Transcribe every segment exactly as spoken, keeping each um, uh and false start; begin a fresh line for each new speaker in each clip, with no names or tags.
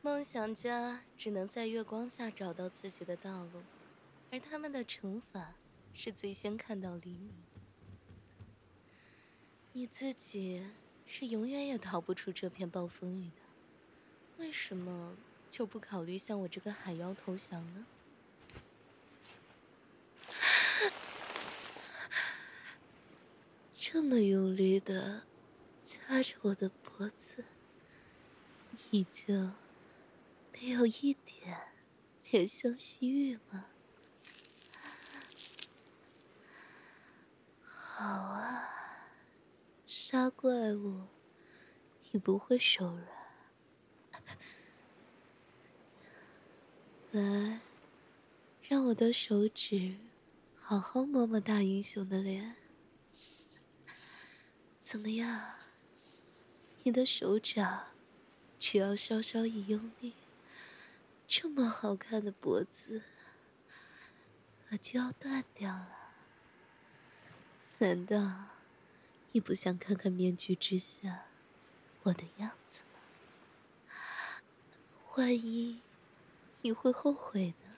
梦想家只能在月光下找到自己的道路，而他们的惩罚是最先看到黎明。你自己是永远也逃不出这片暴风雨的，为什么就不考虑向我这个海妖投降呢？这么用力的掐着我的脖子，你就没有一点怜香惜玉吗？好啊，杀怪物，你不会手软。来，让我的手指好好摸摸大英雄的脸。怎么样？你的手掌只要稍稍一用力，这么好看的脖子可就要断掉了。难道你不想看看面具之下我的样子吗？万一你会后悔呢？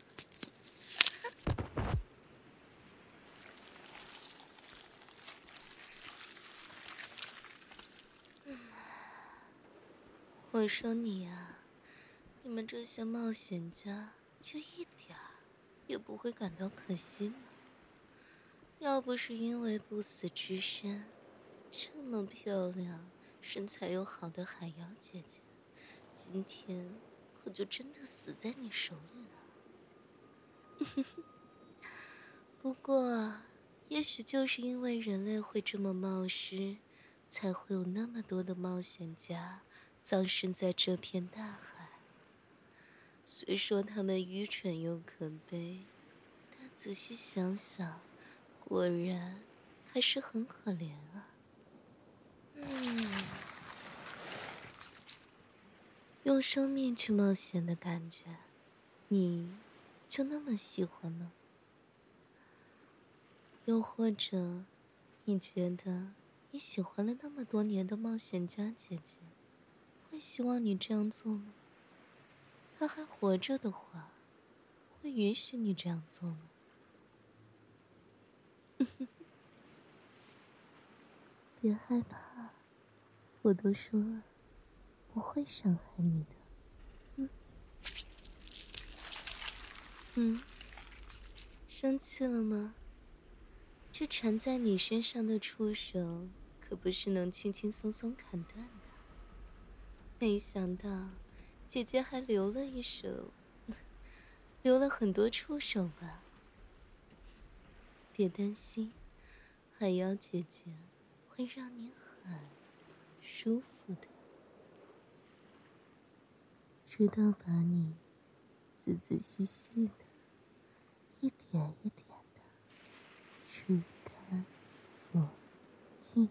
我说你啊，你们这些冒险家就一点儿也不会感到可惜吗？要不是因为不死之身，这么漂亮、身材又好的海妖姐姐，今天可就真的死在你手里了。不过，也许就是因为人类会这么冒失，才会有那么多的冒险家葬身在这片大海。虽说他们愚蠢又可悲，但仔细想想，果然还是很可怜啊。嗯，用生命去冒险的感觉，你就那么喜欢吗？又或者，你觉得你喜欢了那么多年的冒险家姐姐，会希望你这样做吗？她还活着的话，会允许你这样做吗？别害怕，我都说了，不会伤害你的。嗯嗯，生气了吗？这缠在你身上的触手，可不是能轻轻松松砍断的。没想到，姐姐还留了一手，留了很多触手吧？别担心，海妖姐姐会让你很舒服的，直到把你仔仔细细的、一点一点的吃干抹净。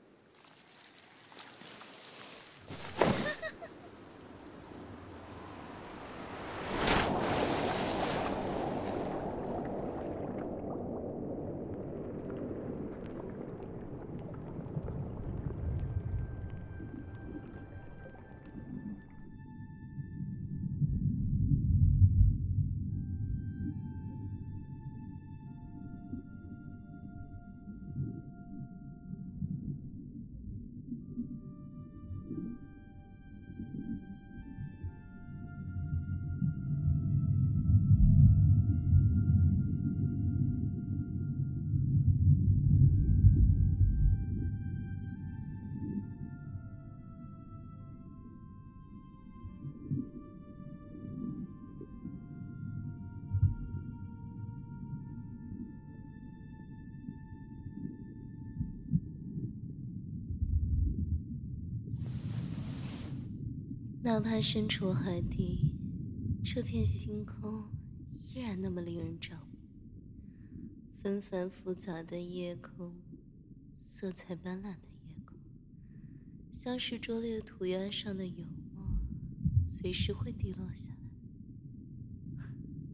哪怕身处海底，这片星空依然那么令人着迷。纷繁复杂的夜空，色彩斑斓的夜空，像是拙劣涂鸦上的油墨，随时会滴落下来。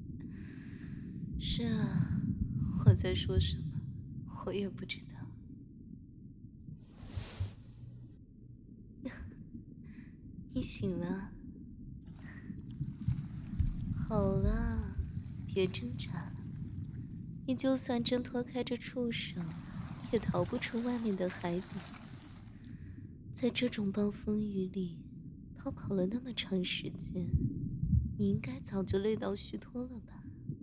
是啊，我在说什么，我也不知道。你醒了？ 好了，别挣扎了。你就算挣脱开这触手，也逃不出外面的海底。在这种暴风雨里，逃跑了那么长时间，你应该早就累到虚脱了吧？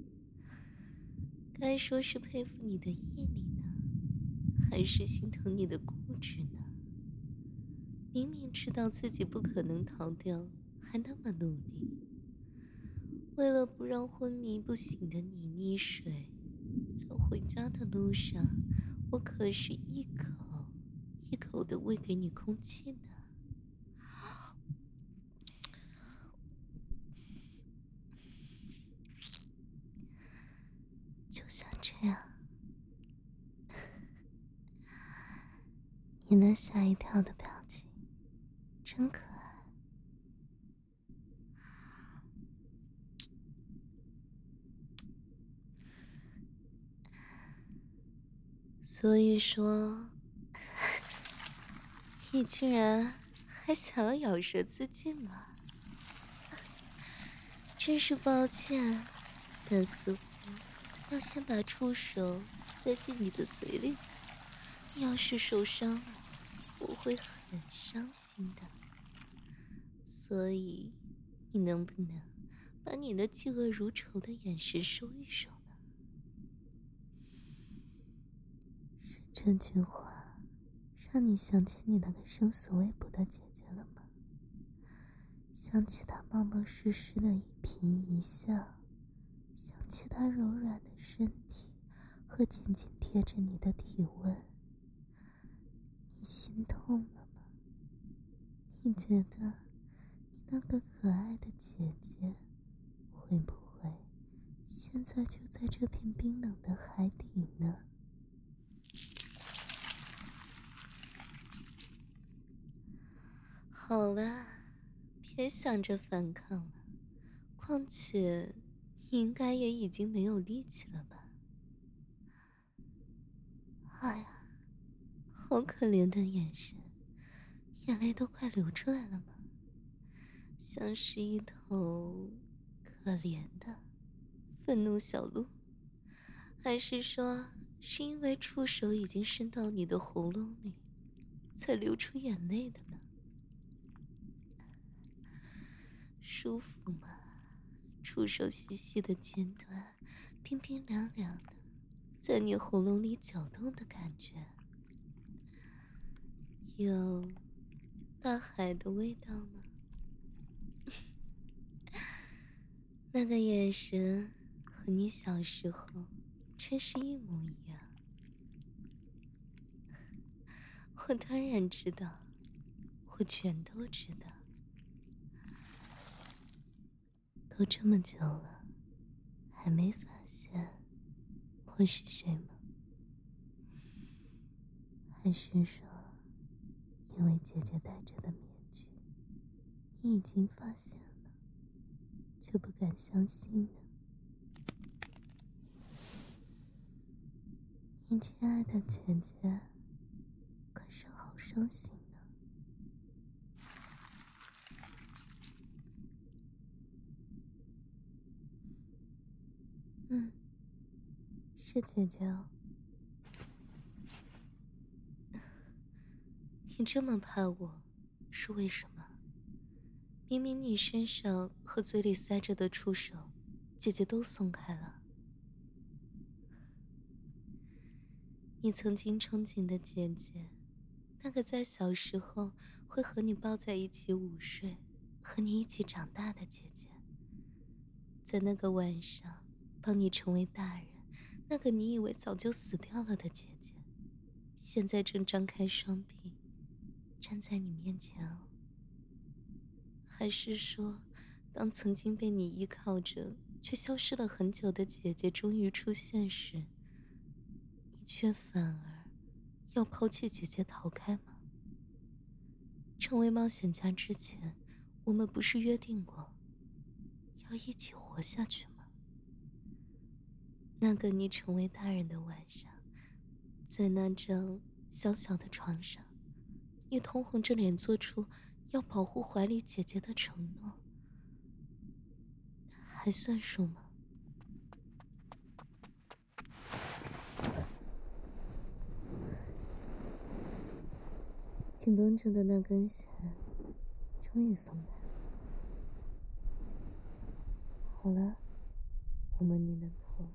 该说是佩服你的毅力呢，还是心疼你的固执呢？明明知道自己不可能逃掉，还那么努力。为了不让昏迷不醒的你溺水，走回家的路上，我可是一口一口的喂给你空气呢。就像这样，你那吓一跳的表情，真可爱。所以说，你居然还想要咬舌自尽吗？真是抱歉，但似乎要先把触手塞进你的嘴里。你要是受伤了，我会很伤心的。所以，你能不能把你那嫉恶如仇的眼神收一收呢？是这句话让你想起你那个生死未卜的姐姐了吗？想起她冒冒失失的一颦一笑，想起她柔软的身体和紧紧贴着你的体温，你心痛了吗？你觉得你那个可爱的姐姐会不会现在就在这片冰冷的海底呢？好了，别想着反抗了，况且你应该也已经没有力气了吧？哎呀，好可怜的眼神，眼泪都快流出来了吗？像是一头可怜的愤怒小鹿，还是说是因为触手已经伸到你的喉咙里，才流出眼泪的呢？舒服吗？触手细细的尖端，冰冰凉凉的，在你喉咙里搅动的感觉，有大海的味道吗？那个眼神和你小时候真是一模一样。我当然知道，我全都知道。都这么久了，还没发现我是谁吗？还是说，因为姐姐戴着的面具，你已经发现了，却不敢相信呢？你亲爱的姐姐，可是好伤心呢。嗯，是姐姐哦。你这么怕我，是为什么？明明你身上和嘴里塞着的触手，姐姐都松开了。你曾经憧憬的姐姐，那个在小时候会和你抱在一起午睡，和你一起长大的姐姐，在那个晚上帮你成为大人，那个你以为早就死掉了的姐姐，现在正张开双臂站在你面前哦。还是说，当曾经被你依靠着却消失了很久的姐姐终于出现时，你却反而要抛弃姐姐逃开吗？成为冒险家之前，我们不是约定过要一起活下去吗？那个你成为大人的晚上，在那张小小的床上，你通红着脸做出要保护怀里姐姐的承诺， 还算数吗？紧绷着的那根弦终于松开。好了，摸摸你的头。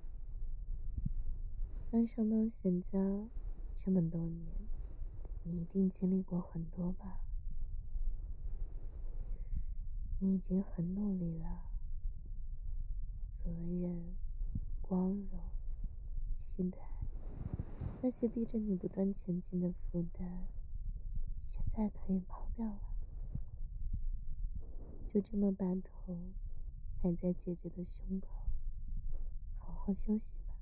当上冒险家这么多年，你一定经历过很多吧？你已经很努力了，责任、光荣、期待，那些逼着你不断前进的负担，现在可以抛掉了。就这么把头埋在姐姐的胸口，好好休息吧。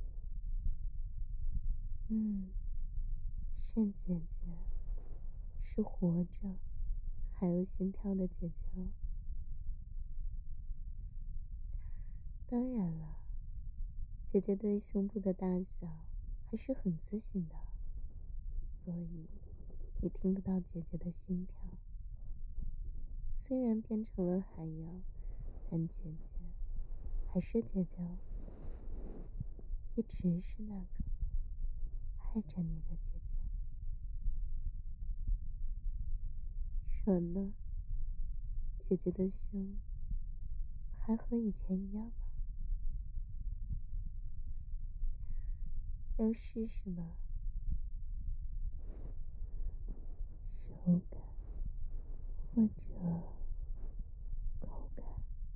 嗯，是姐姐，是活着还有心跳的姐姐哦。当然了，姐姐对胸部的大小还是很自信的，所以你听不到姐姐的心跳。虽然变成了海妖，但姐姐还是姐姐哦，一直是那个爱着你的姐姐。说呢，姐姐的胸还和以前一样吗？要试试吗？手感或者口感？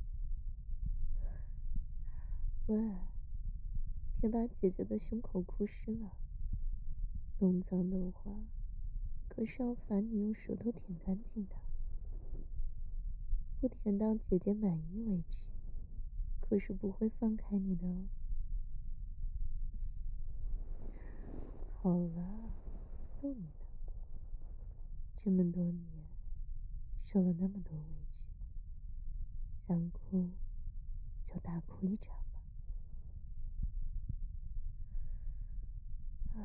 喂，别把姐姐的胸口哭湿了，弄脏的话可是要罚你用舌头舔干净的，不舔到姐姐满意为止，可是不会放开你的哦。好了，逗你呢。这么多年，受了那么多委屈，想哭就大哭一场吧。啊，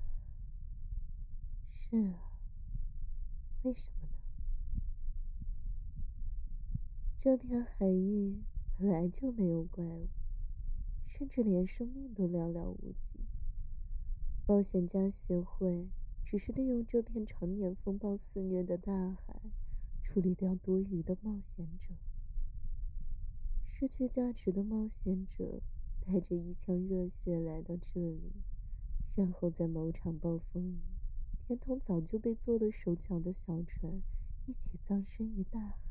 是啊，为什么呢？这片海域本来就没有怪物，甚至连生命都寥寥无几。冒险家协会只是利用这片常年风暴肆虐的大海，处理掉多余的冒险者。失去价值的冒险者带着一腔热血来到这里，然后在某场暴风雨，连同早就被做了手脚的小船一起葬身于大海。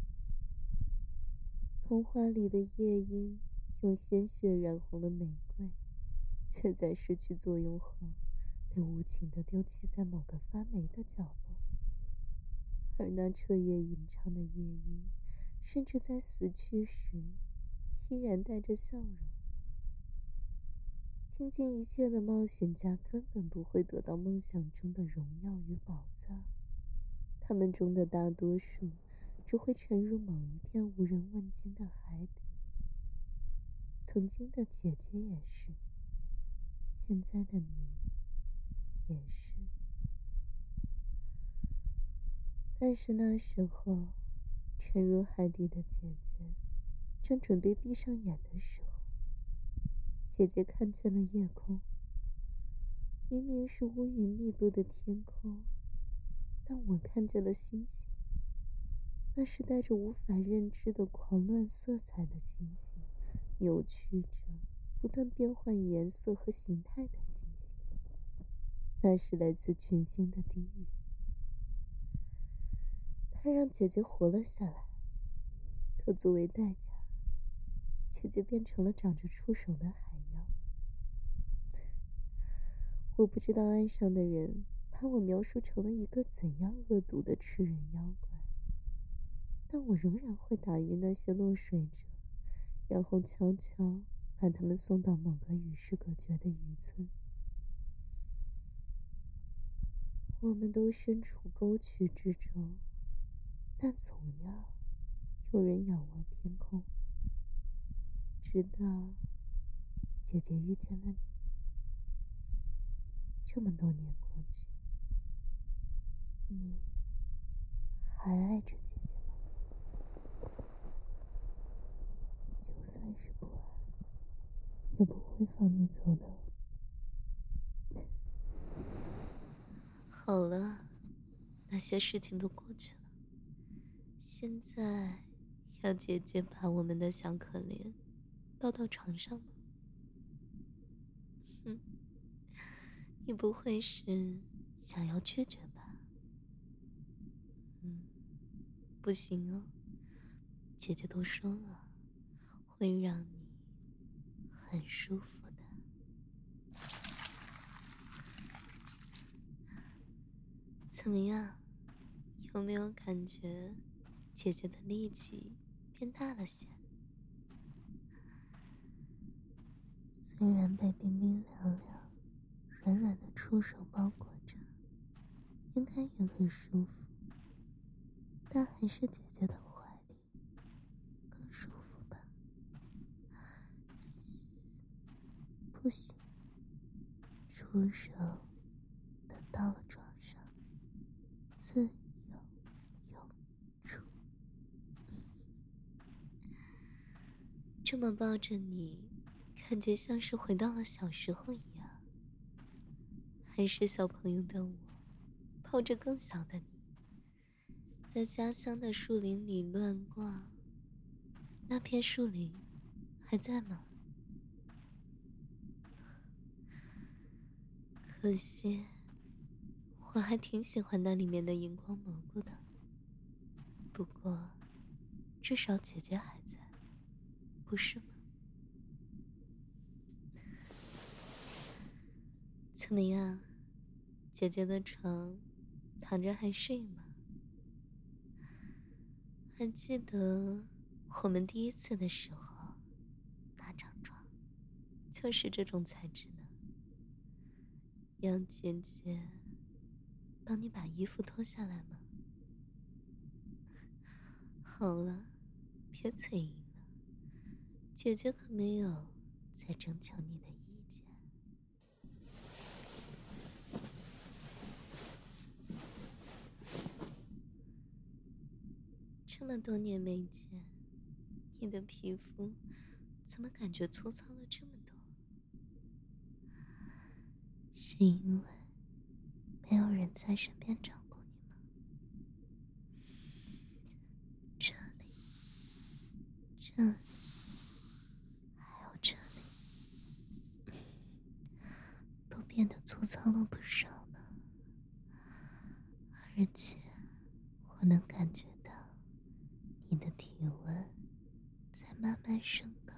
童话里的夜莺用鲜血染红了玫瑰，却在失去作用后被无情地丢弃在某个发霉的角落。而那彻夜吟唱的夜莺，甚至在死去时依然带着笑容。倾尽一切的冒险家根本不会得到梦想中的荣耀与宝藏，他们中的大多数只会沉入某一片无人问津的海底。曾经的姐姐也是，现在的你也是。但是那时候，沉入海底的姐姐正准备闭上眼的时候，姐姐看见了夜空。明明是乌云密布的天空，但我看见了星星。那是带着无法认知的狂乱色彩的星星，扭曲着不断变换颜色和形态的星星。那是来自群星的地狱。它让姐姐活了下来，可作为代价，姐姐变成了长着触手的海妖。我不知道岸上的人把我描述成了一个怎样恶毒的吃人妖怪，但我仍然会打晕那些落水者，然后悄悄把他们送到某个与世隔绝的渔村。我们都身处沟渠之中，但总要有人仰望天空，直到姐姐遇见了你。这么多年过去，你还爱着姐姐吗？就算是不安，也不会放你走的。好了，那些事情都过去了，现在要姐姐把我们的小可怜抱到床上吗？哼，你不会是想要拒绝吧？嗯，不行哦，姐姐都说了，会让你很舒服的。怎么样？有没有感觉姐姐的力气变大了些？虽然被冰冰凉凉、软软的触手包裹着，应该也很舒服，但还是姐姐的怀里更舒服吧？不行，触手等到了床上，自由永驻。这么抱着你，感觉像是回到了小时候一样。还是小朋友的我，抱着更小的你，在家乡的树林里乱逛。那片树林还在吗？可惜，我还挺喜欢那里面的荧光蘑菇的。不过，至少姐姐还在，不是吗？怎么样，姐姐的床躺着还适应吗？还记得我们第一次的时候，那张床就是这种材质呢。让姐姐帮你把衣服脱下来吗？好了，别嘴硬了，姐姐可没有在征求你的意见。这么多年没见，你的皮肤怎么感觉粗糙了这么多？是因为没有人在身边照顾你吗？这里，这里，还有这里，都变得粗糙了不少呢。而且，我能感觉到你的体温在慢慢升高。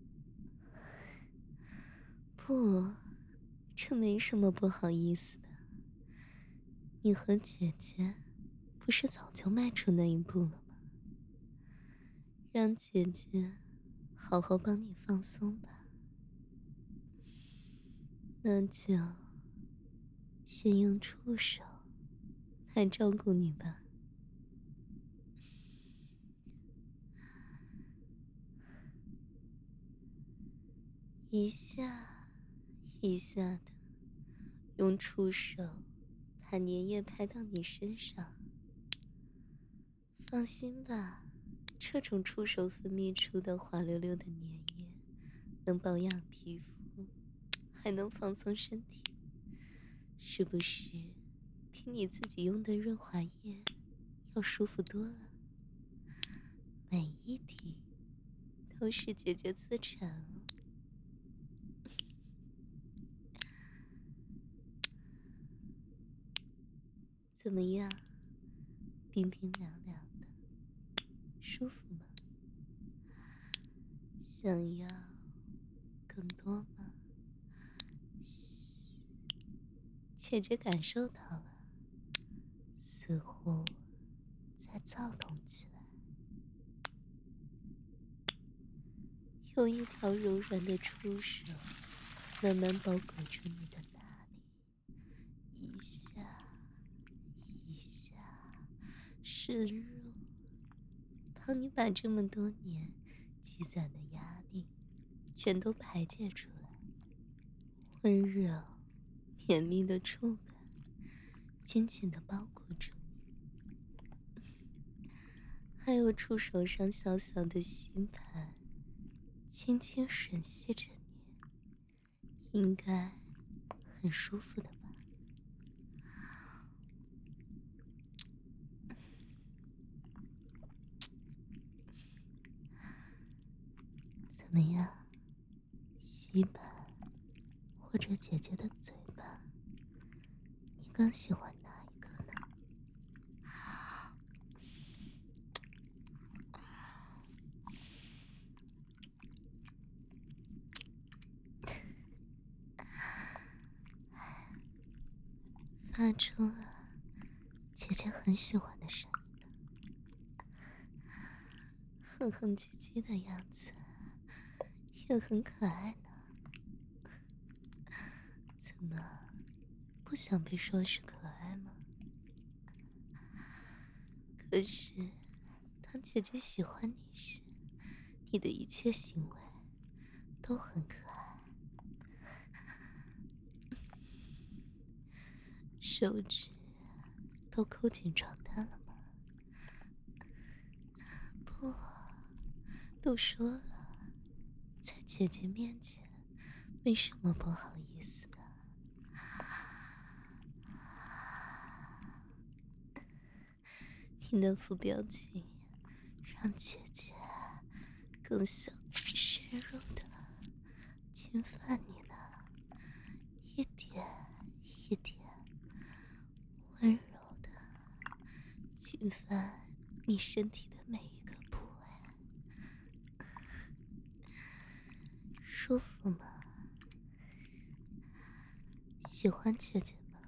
不，这没什么不好意思的。你和姐姐不是早就迈出那一步了吗？让姐姐好好帮你放松吧。那就先用触手来照顾你吧。一下一下的用触手把粘液拍到你身上。放心吧，这种触手分泌出的滑溜溜的粘液能保养皮肤，还能放松身体，是不是比你自己用的润滑液要舒服多了？每一滴都是姐姐自产哦。怎么样，冰冰凉凉的，舒服吗？想要更多吗？姐姐感受到了，似乎在躁动起来。有一条柔软的触手慢慢包裹住你的大理，一下一下湿润，帮你把这么多年积攒的压力全都排解出来。温柔绵密的触感紧紧地包裹住你，还有触手上小小的吸盘， 轻轻吮吸着你，应该很舒服的吧？怎么样，吸盘或者姐姐的嘴巴，你更喜欢哪一个呢？发出了姐姐很喜欢的声音，哼哼唧唧的样子也很可爱呢。怎么不想被说是可爱吗？可是当姐姐喜欢你时，你的一切行为都很可爱。手指都勾紧床单了吗？不，都说了，在姐姐面前没什么不好意思的。你那副表情让姐姐更想深入的侵犯你呢，一点一点温柔的侵犯你身体的每一个部位。舒服吗？喜欢姐姐吗？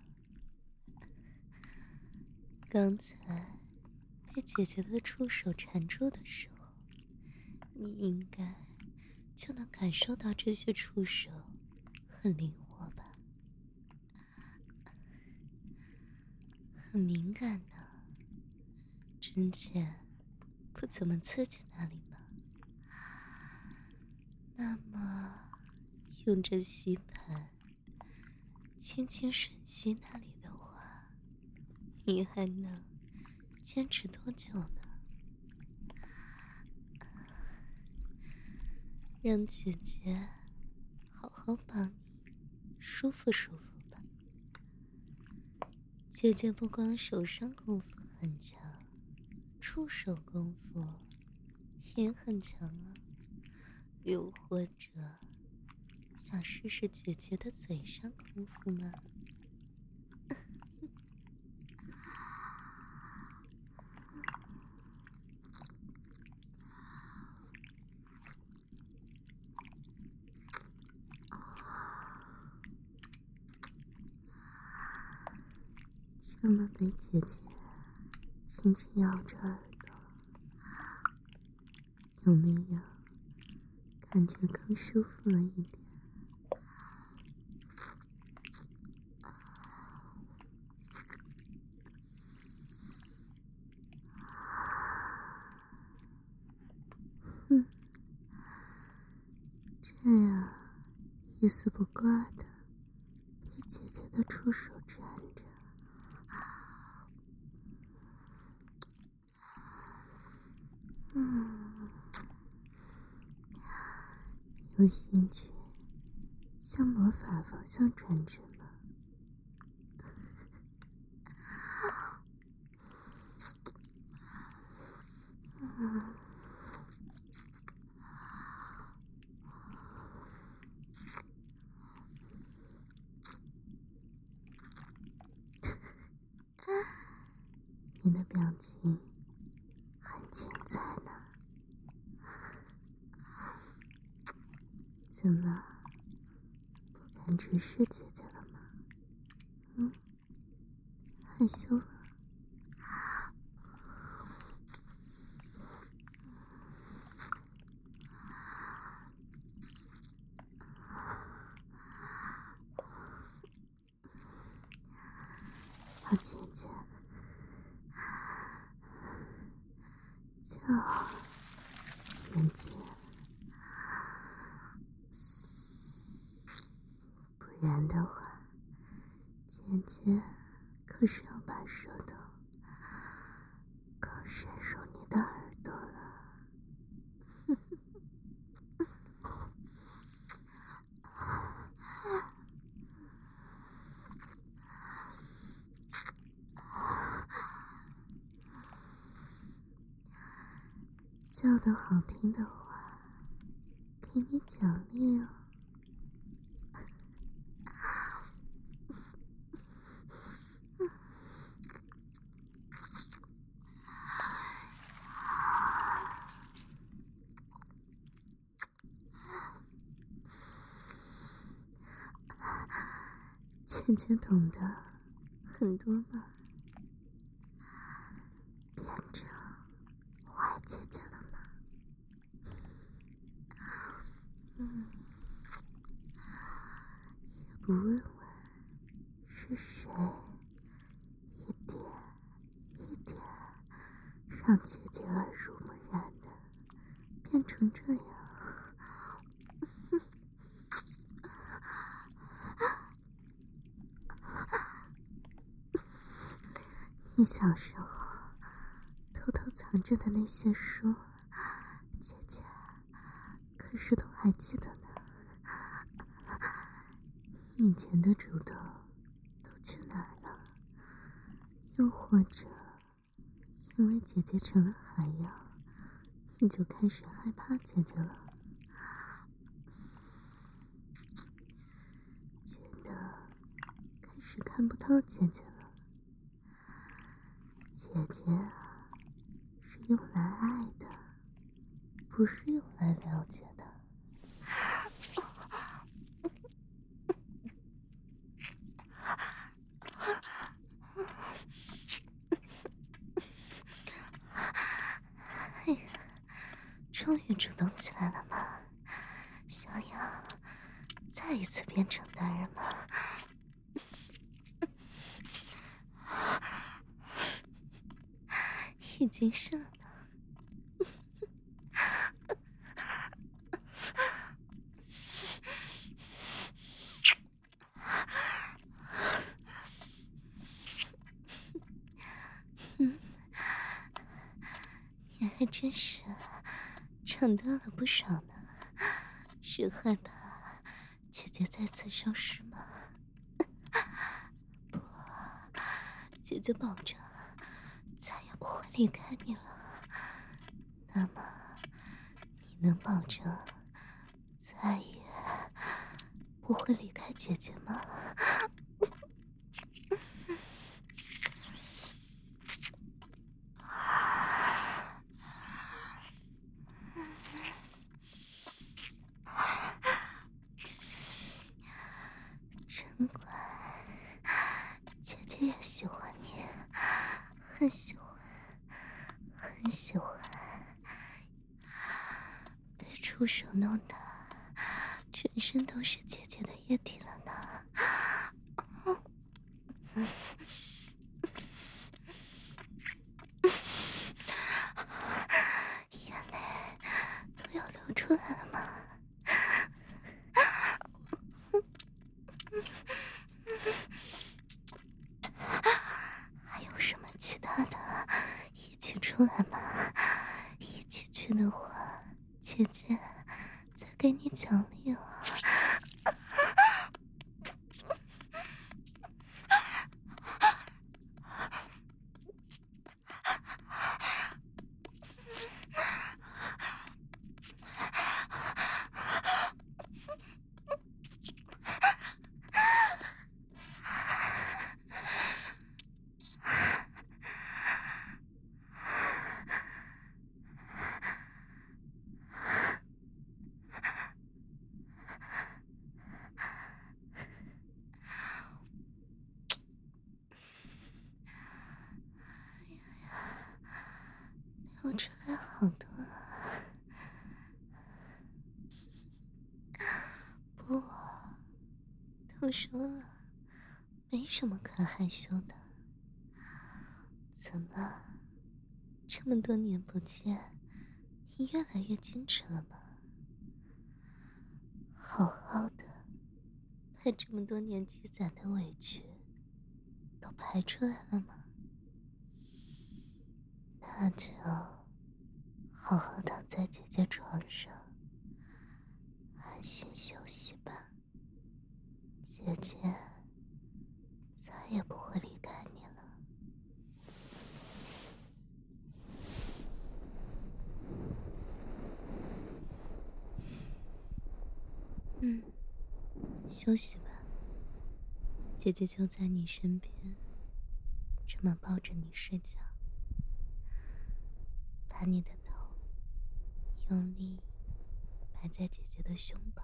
刚才被姐姐的触手缠住的时候，你应该就能感受到这些触手很灵活吧？很敏感呢。之前不怎么刺激那里吗？那么用这吸盘轻轻吮吸那里的话，你还能坚持多久呢？让姐姐好好帮你舒服舒服吧。姐姐不光手上功夫很强，触手功夫也很强啊。又或者想试试姐姐的嘴上功夫吗？这么被姐姐轻轻咬着耳朵，有没有感觉更舒服了一点？嗯，这样一丝不挂的被姐姐的触手缠着，嗯，有兴趣向魔法方向转职吗？嗯，你的表情很精彩呢。怎么不敢直视姐姐了吗？嗯，害羞了？小姐姐，叫姐姐，不然的话，姐姐可是要把舌头刚伸入你的耳朵了。 的好听的话，给你奖励哦。姐姐懂得很多吗？变成坏姐姐了吗？嗯，也不问问是谁，一点一点让姐姐耳濡目染的变成这样。你小时候偷偷藏着的那些书，姐姐可是都还记得呢。你以前的主动都去哪儿了？又或者因为姐姐成了海妖，你就开始害怕姐姐了？觉得开始看不透姐姐了？姐姐啊，是用来爱的，不是用来了解的。哎呀，终于主动起来了吗？想要再一次变成男人吗？已经是了呢。嗯，你还真是长大了不少呢。是害怕姐姐再次消失吗？不，姐姐保证再也不会离开你了。那么，你能保证再也不会离开姐姐吗？真乖，姐姐也喜欢你，很喜欢，很喜欢。被触手弄得全身都是姐姐的液体了呢。眼泪都要流出来了吗？还有什么其他的一起出来吗？一起去的话，姐姐再给你奖励哦。流出来好多啊。不，都说了，没什么可害羞的。怎么，这么多年不见，你越来越矜持了吗？好好的，把这么多年积攒的委屈都排出来了吗？那就好好躺在姐姐床上，安心休息吧。姐姐再也不会离开你了。 嗯，休息吧，姐姐就在你身边，这么抱着你睡觉，把你的头用力摆在姐姐的胸口。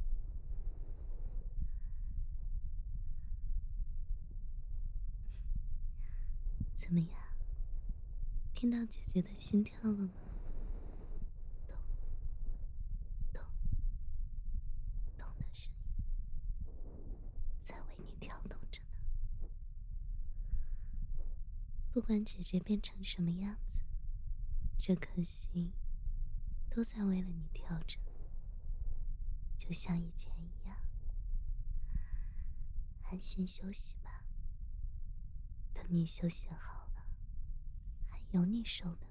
怎么样？听到姐姐的心跳了吗？咚咚咚的声音在为你跳动着呢。不管姐姐变成什么样子，这颗心都在为了你跳着，就像以前一样。安心休息吧，等你休息好了，还有你受的呢。